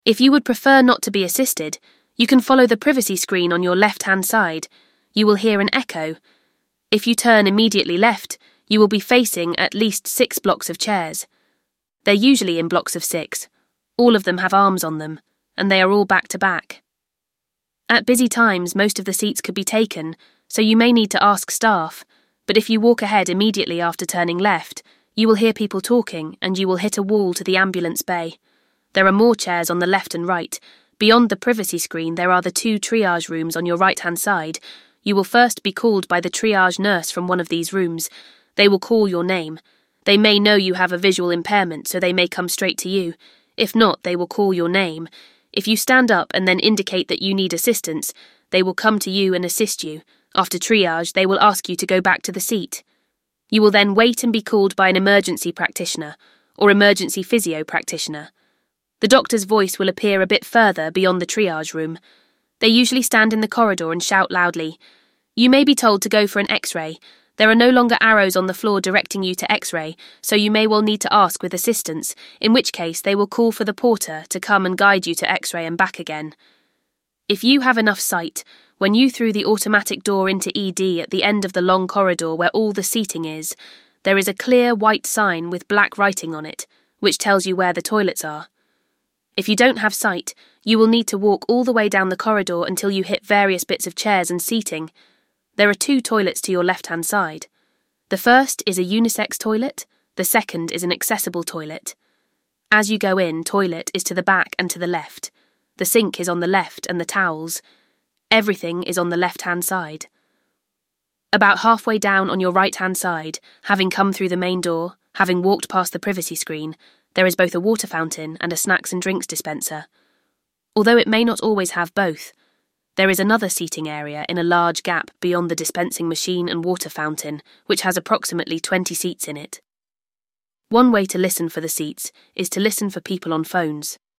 If you would prefer not to be assisted, you can follow the privacy screen on your left-hand side. You will hear an echo. If you turn immediately left, you will be facing at least 6 blocks of chairs. They're usually in blocks of 6. All of them have arms on them, and they are all back to back. At busy times, most of the seats could be taken, so you may need to ask staff, but if you walk ahead immediately after turning left, you will hear people talking and you will hit a wall to the ambulance bay. There are more chairs on the left and right. Beyond the privacy screen, there are the 2 triage rooms on your right-hand side. You will first be called by the triage nurse from one of these rooms. They will call your name. They may know you have a visual impairment, so they may come straight to you. If not, they will call your name. If you stand up and then indicate that you need assistance, they will come to you and assist you. After triage, they will ask you to go back to the seat. You will then wait and be called by an emergency practitioner or emergency physio practitioner. The doctor's voice will appear a bit further beyond the triage room. They usually stand in the corridor and shout loudly. You may be told to go for an X-ray. There are no longer arrows on the floor directing you to X-ray, so you may well need to ask with assistance, in which case they will call for the porter to come and guide you to X-ray and back again. If you have enough sight, when you through the automatic door into ED at the end of the long corridor where all the seating is, there is a clear white sign with black writing on it, which tells you where the toilets are. If you don't have sight, you will need to walk all the way down the corridor until you hit various bits of chairs and seating. There are 2 toilets to your left-hand side. The first is a unisex toilet, the second is an accessible toilet. As you go in, toilet is to the back and to the left. The sink is on the left and the towels. Everything is on the left-hand side. About halfway down on your right-hand side, having come through the main door, having walked past the privacy screen, there is both a water fountain and a snacks and drinks dispenser. Although it may not always have both, there is another seating area in a large gap beyond the dispensing machine and water fountain, which has approximately 20 seats in it. One way to listen for the seats is to listen for people on phones.